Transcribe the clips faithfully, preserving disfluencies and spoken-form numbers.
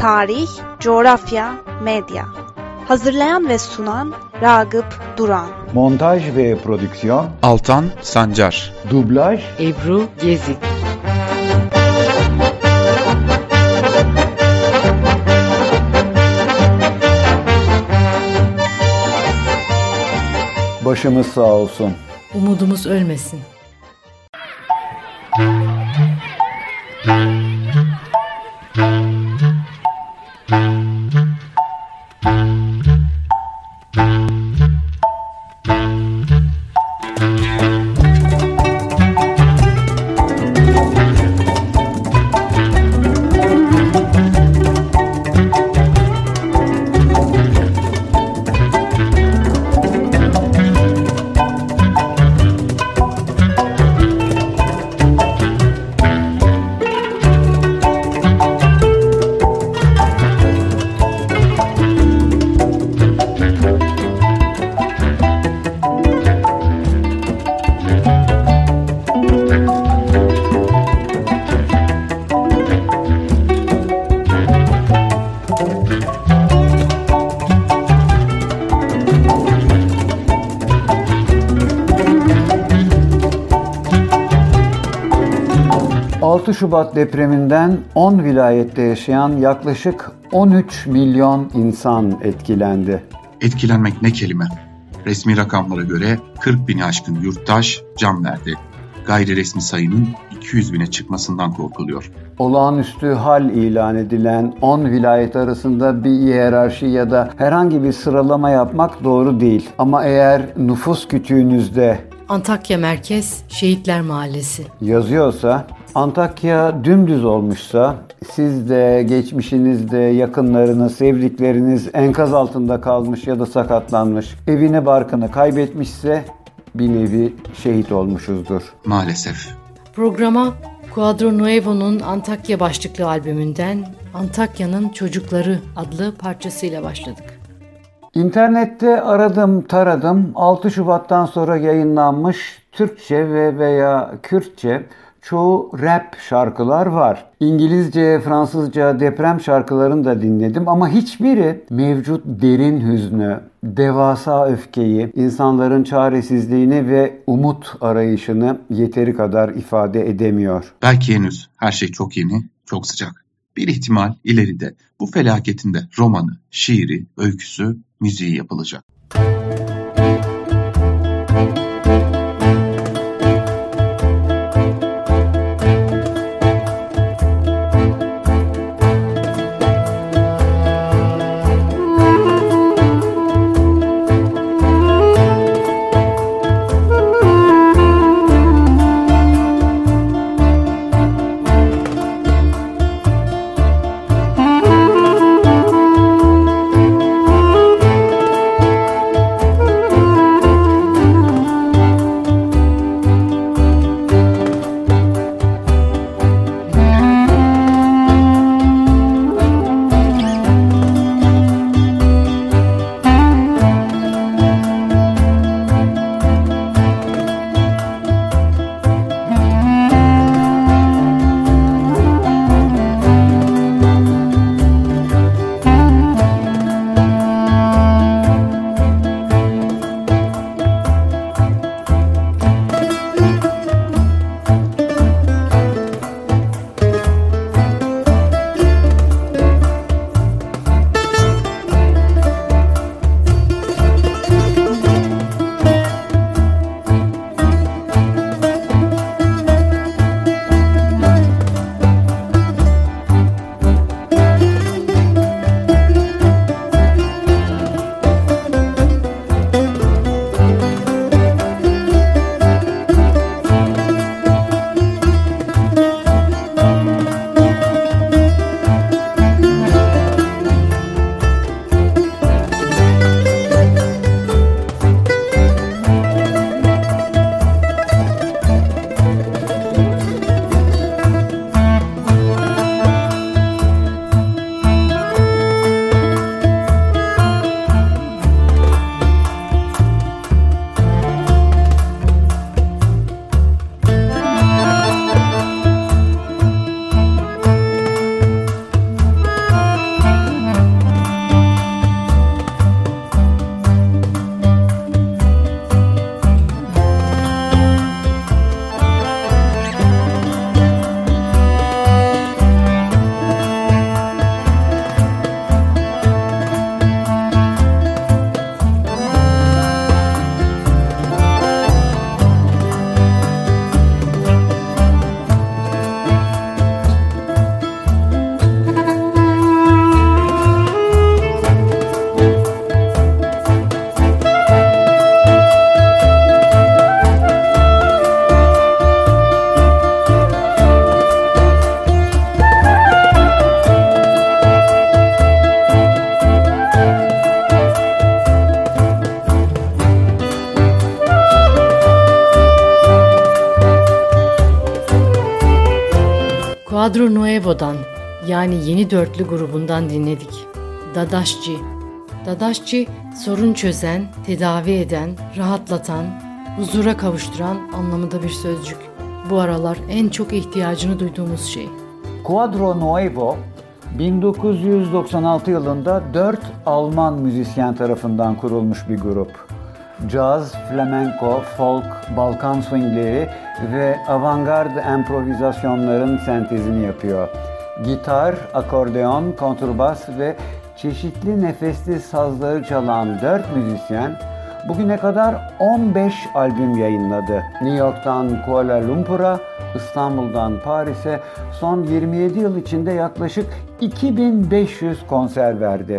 tarih, coğrafya, medya. Hazırlayan ve sunan Ragıp Duran. Montaj ve prodüksiyon Altan Sancar. Dublaj Ebru Gezi. Başımız sağ olsun. Umudumuz ölmesin. altı Şubat depreminden on vilayette yaşayan yaklaşık on üç milyon insan etkilendi. Etkilenmek ne kelime? Resmi rakamlara göre kırk bini aşkın yurttaş can verdi. Gayri resmi sayının iki yüz bine çıkmasından korkuluyor. Olağanüstü hal ilan edilen on vilayet arasında bir hiyerarşi ya da herhangi bir sıralama yapmak doğru değil. Ama eğer nüfus kütüğünüzde Antakya Merkez Şehitler Mahallesi yazıyorsa, Antakya dümdüz olmuşsa, siz de, geçmişinizde, yakınlarınız, sevdikleriniz enkaz altında kalmış ya da sakatlanmış, evini barkını kaybetmişse bir nevi şehit olmuşuzdur. Maalesef. Programa Quadro Nuevo'nun Antakya başlıklı albümünden Antakya'nın Çocukları adlı parçasıyla başladık. İnternette aradım taradım, altı Şubat'tan sonra yayınlanmış Türkçe ve veya Kürtçe çoğu rap şarkılar var. İngilizce, Fransızca deprem şarkılarını da dinledim ama hiçbiri mevcut derin hüznü, devasa öfkeyi, insanların çaresizliğini ve umut arayışını yeteri kadar ifade edemiyor. Belki henüz her şey çok yeni, çok sıcak. Bir ihtimal ileride bu felaketin de romanı, şiiri, öyküsü, müziği yapılacak. Quadro Nuevo'dan yani Yeni Dörtlü grubundan dinledik. Dadaşçı. Dadaşçı, sorun çözen, tedavi eden, rahatlatan, huzura kavuşturan anlamında bir sözcük. Bu aralar en çok ihtiyacını duyduğumuz şey. Quadro Nuevo, bin dokuz yüz doksan altı yılında dört Alman müzisyen tarafından kurulmuş bir grup. Caz, flamenco, folk, Balkan swingleri ve avantgard improvizasyonların sentezini yapıyor. Gitar, akordeon, kontrbas ve çeşitli nefesli sazları çalan dört müzisyen bugüne kadar on beş albüm yayınladı. New York'tan Kuala Lumpur'a, İstanbul'dan Paris'e son yirmi yedi yıl içinde yaklaşık iki bin beş yüz konser verdi.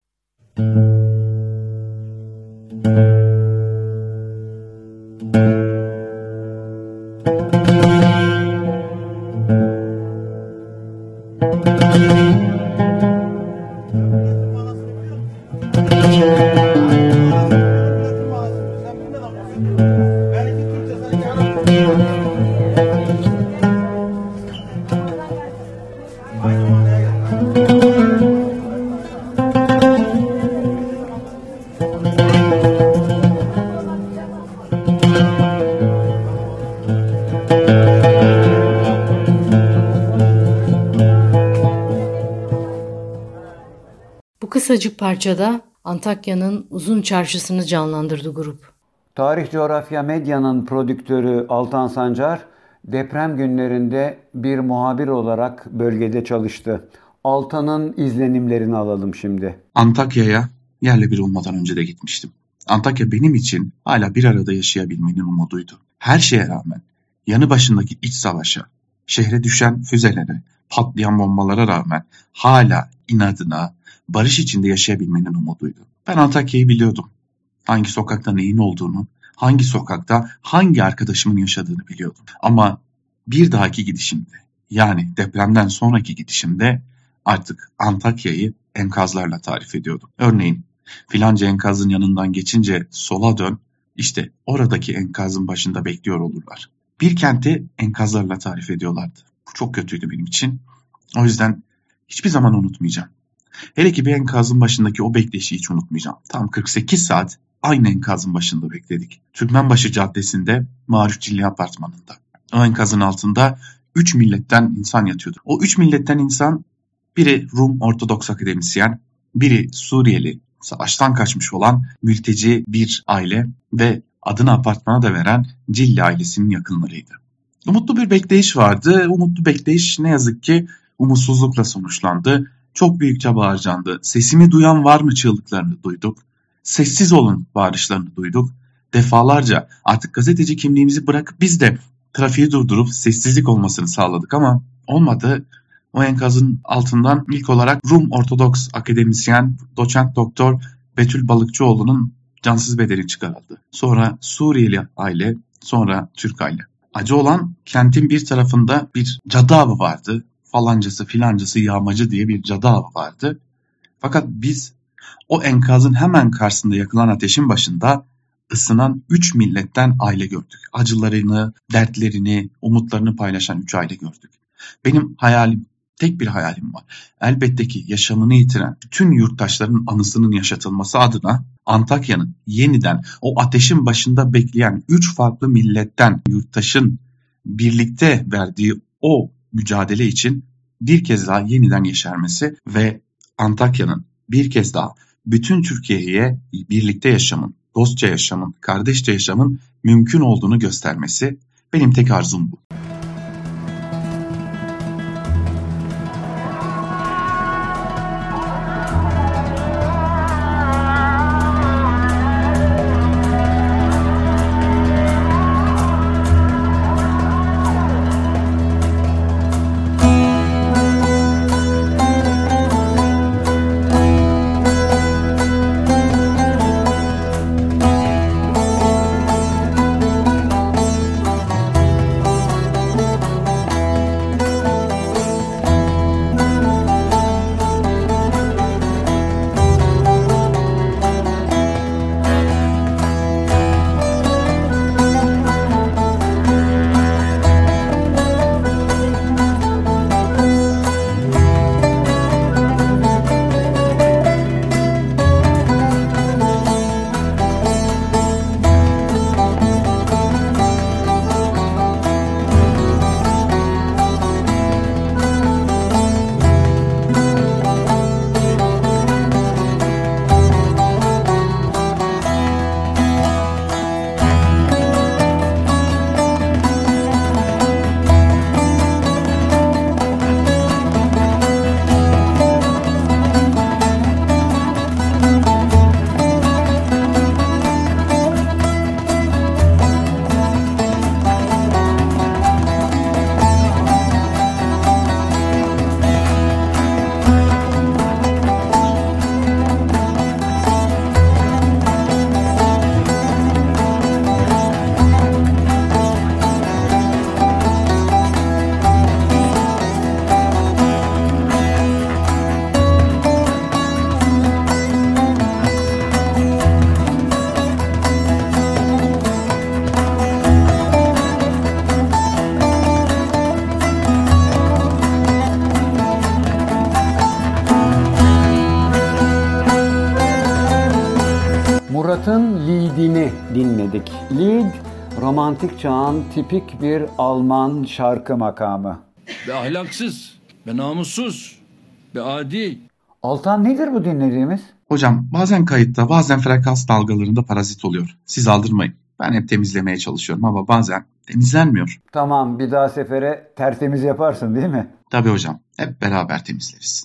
Bu kısacık parçada Antakya'nın uzun çarşısını canlandırdı grup. Tarih Coğrafya Medya'nın prodüktörü Altan Sancar, deprem günlerinde bir muhabir olarak bölgede çalıştı. Altan'ın izlenimlerini alalım şimdi. Antakya'ya yerle bir olmadan önce de gitmiştim. Antakya benim için hala bir arada yaşayabilmenin umuduydu. Her şeye rağmen, yanı başındaki iç savaşa, şehre düşen füzelere, patlayan bombalara rağmen hala inadına, barış içinde yaşayabilmenin umuduydu. Ben Antakya'yı biliyordum. Hangi sokakta neyin olduğunu, hangi sokakta hangi arkadaşımın yaşadığını biliyordum. Ama bir dahaki gidişimde, yani depremden sonraki gidişimde artık Antakya'yı enkazlarla tarif ediyordum. Örneğin filanca enkazın yanından geçince sola dön, işte oradaki enkazın başında bekliyor olurlar. Bir kenti enkazlarla tarif ediyorlardı. Bu çok kötüydü benim için. O yüzden hiçbir zaman unutmayacağım. Hele ki bir enkazın başındaki o bekleyişi hiç unutmayacağım. Tam kırk sekiz saat aynı enkazın başında bekledik. Türkmenbaşı Caddesi'nde Maruf Cilli Apartmanı'nda. O enkazın altında üç milletten insan yatıyordu. O üç milletten insan, biri Rum Ortodoks akademisyen, biri Suriyeli, savaştan kaçmış olan mülteci bir aile ve adını apartmana da veren Cilli ailesinin yakınlarıydı. Umutlu bir bekleyiş vardı. Umutlu bekleyiş ne yazık ki umutsuzlukla sonuçlandı. Çok büyükçe bağırcandı. Sesimi duyan var mı çığlıklarını duyduk. Sessiz olun bağırışlarını duyduk. Defalarca artık gazeteci kimliğimizi bırakıp biz de trafiği durdurup sessizlik olmasını sağladık ama olmadı. O enkazın altından ilk olarak Rum Ortodoks akademisyen doçent doktor Betül Balıkçıoğlu'nun cansız bedeni çıkarıldı. Sonra Suriyeli aile, sonra Türk aile. Acı olan, kentin bir tarafında bir cadı avı vardı. Falancası filancası yağmacı diye bir cadı avı vardı. Fakat biz o enkazın hemen karşısında yakılan ateşin başında ısınan üç milletten aile gördük. Acılarını, dertlerini, umutlarını paylaşan üç aile gördük. Benim hayalim, tek bir hayalim var. Elbette ki yaşamını yitiren bütün yurttaşların anısının yaşatılması adına Antakya'nın yeniden o ateşin başında bekleyen üç farklı milletten yurttaşın birlikte verdiği o mücadele için bir kez daha yeniden yeşermesi ve Antakya'nın bir kez daha bütün Türkiye'ye birlikte yaşamın, dostça yaşamın, kardeşçe yaşamın mümkün olduğunu göstermesi, benim tek arzum bu. Lied'ini dinledik. Lied, romantik çağın tipik bir Alman şarkı makamı. Be ahlaksız, be namussuz, be adi. Altan, nedir bu dinlediğimiz? Hocam bazen kayıtta bazen frekans dalgalarında parazit oluyor. Siz aldırmayın. Ben hep temizlemeye çalışıyorum ama bazen temizlenmiyor. Tamam, bir daha sefere tertemiz yaparsın değil mi? Tabii hocam, hep beraber temizleriz.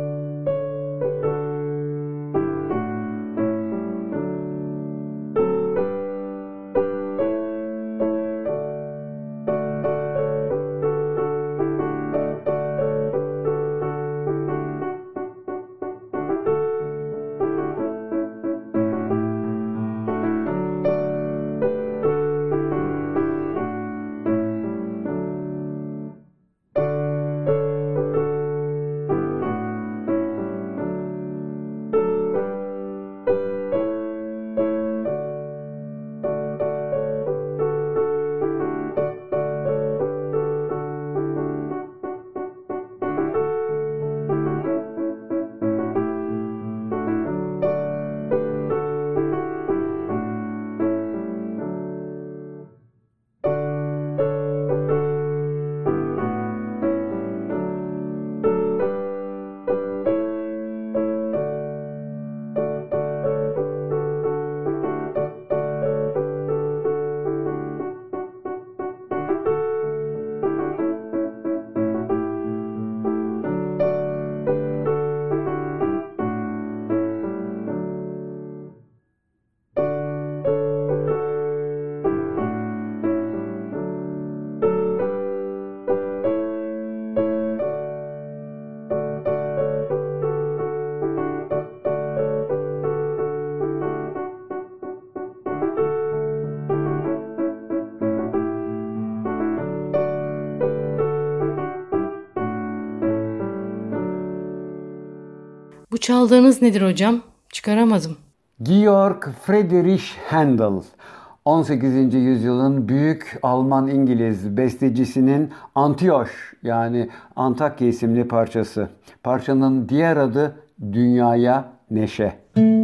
Bu çaldığınız nedir hocam? Çıkaramadım. Georg Friedrich Händel, on sekizinci yüzyılın büyük Alman-İngiliz bestecisinin Antioch yani Antakya isimli parçası. Parçanın diğer adı Dünyaya Neşe.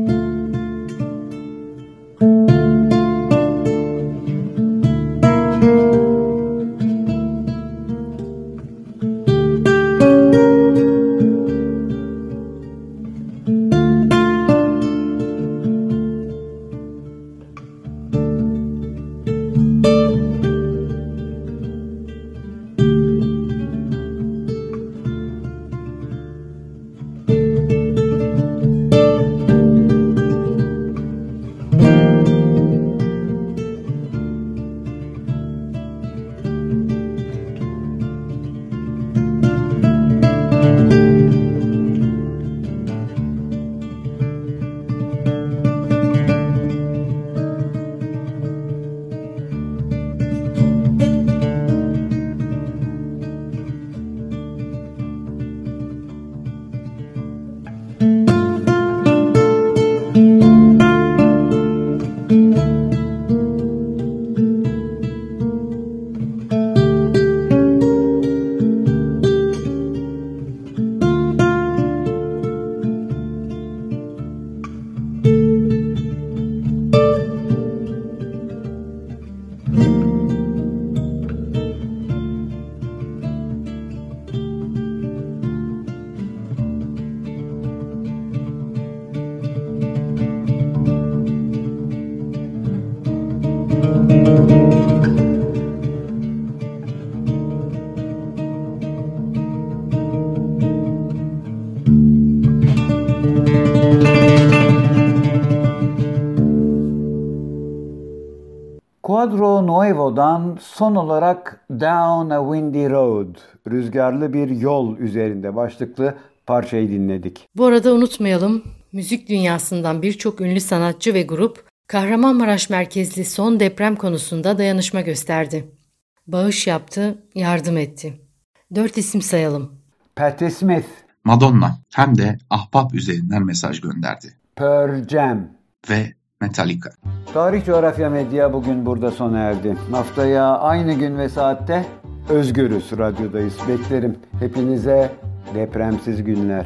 Quadro Nuevo'dan son olarak Down a Windy Road, rüzgarlı bir yol üzerinde başlıklı parçayı dinledik. Bu arada unutmayalım, müzik dünyasından birçok ünlü sanatçı ve grup Kahramanmaraş merkezli son deprem konusunda dayanışma gösterdi. Bağış yaptı, yardım etti. Dört isim sayalım. Patti Smith, Madonna hem de Ahbap üzerinden mesaj gönderdi. Pearl Jam Ve Metallica. Tarih Coğrafya Medya bugün burada sona erdi. Haftaya aynı gün ve saatte Özgürüz Radyo'dayız. Beklerim. Hepinize depremsiz günler.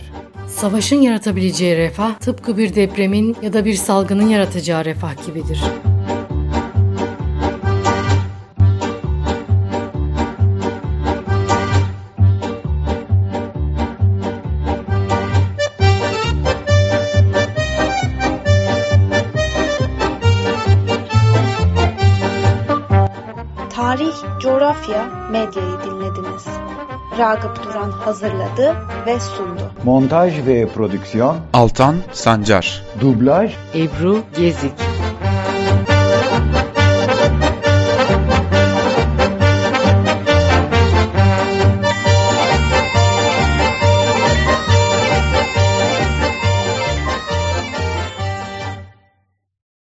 Savaşın yaratabileceği refah tıpkı bir depremin ya da bir salgının yaratacağı refah gibidir. Tarih, coğrafya, medyayı dinlediniz. Ragıp Duran hazırladı ve sundu. Montaj ve prodüksiyon Altan Sancar. dublaj Ebru Gezik.